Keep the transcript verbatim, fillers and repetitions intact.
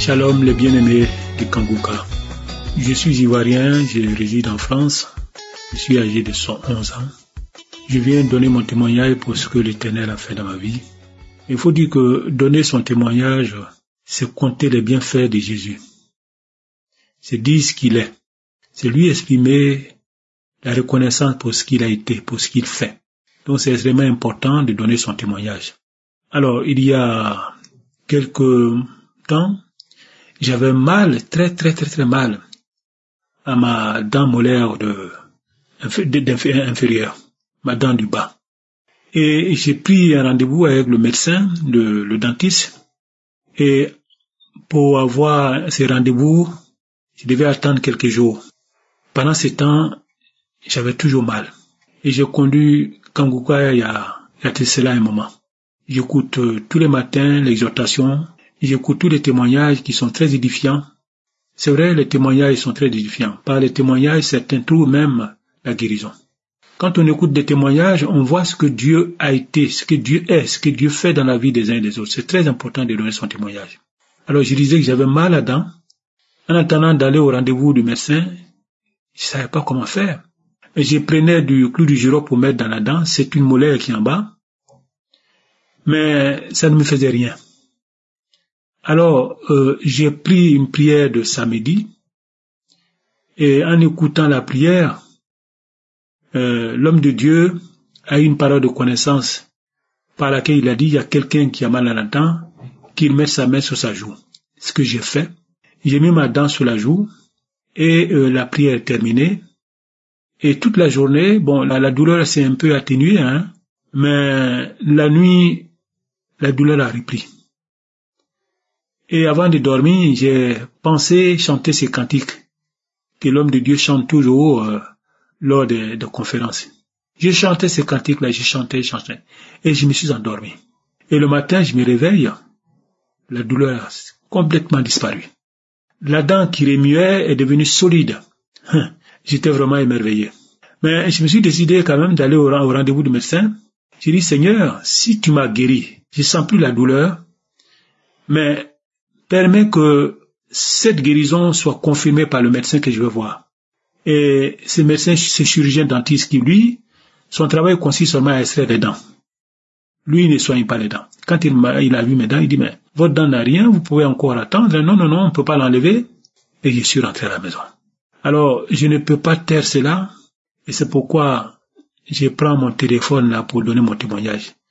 Shalom les bien-aimés de Kangouka. Je suis ivoirien, je réside en France. Je suis âgé de cent onze ans. Je viens donner mon témoignage pour ce que l'Éternel a fait dans ma vie. Il faut dire que donner son témoignage, c'est compter les bienfaits de Jésus. C'est dire ce qu'il est. C'est lui exprimer la reconnaissance pour ce qu'il a été, pour ce qu'il fait. Donc c'est extrêmement important de donner son témoignage. Alors, il y a quelques temps, j'avais mal, très très très très mal à ma dent molaire de, inférieure, ma dent du bas. Et j'ai pris un rendez-vous avec le médecin, le, le dentiste, et pour avoir ces rendez-vous, je devais attendre quelques jours. Pendant ce temps, j'avais toujours mal. Et j'ai conduit Kangouka il y a, il y a cela un moment. J'écoute euh, tous les matins l'exhortation, j'écoute tous les témoignages qui sont très édifiants. C'est vrai, les témoignages sont très édifiants. Par les témoignages, certains trouvent même la guérison. Quand on écoute des témoignages, on voit ce que Dieu a été, ce que Dieu est, ce que Dieu fait dans la vie des uns et des autres. C'est très important de donner son témoignage. Alors je disais que j'avais mal à dents. En attendant d'aller au rendez-vous du médecin, je ne savais pas comment faire. Et je prenais du clou du girofle pour mettre dans la dent. C'est une molaire qui est en bas. Mais ça ne me faisait rien. Alors, euh, j'ai pris une prière de samedi. Et en écoutant la prière, euh, l'homme de Dieu a eu une parole de connaissance par laquelle il a dit, il y a quelqu'un qui a mal à la dent, qu'il mette sa main sur sa joue. Ce que j'ai fait. J'ai mis ma dent sur la joue et euh, la prière est terminée. Et toute la journée, bon, la, la douleur s'est un peu atténuée, hein, mais la nuit, la douleur a repris. Et avant de dormir, j'ai pensé chanter ces cantiques que l'homme de Dieu chante toujours euh, lors des, des conférences. J'ai chanté ces cantiques-là, j'ai chanté, chanté, et je me suis endormi. Et le matin, je me réveille, la douleur a complètement disparu. La dent qui remuait est devenue solide. J'étais vraiment émerveillé. Mais je me suis décidé quand même d'aller au rendez-vous du médecin. J'ai dit, Seigneur, si tu m'as guéri, je sens plus la douleur, mais permets que cette guérison soit confirmée par le médecin que je veux voir. Et ce médecin, ce chirurgien dentiste qui, lui, son travail consiste seulement à extraire les dents. Lui, il ne soigne pas les dents. Quand il, m'a, il a vu mes dents, il dit, mais votre dent n'a rien, vous pouvez encore attendre. Non, non, non, on ne peut pas l'enlever. Et je suis rentré à la maison. Alors, je ne peux pas taire cela, et c'est pourquoi je prends mon téléphone là pour donner mon témoignage.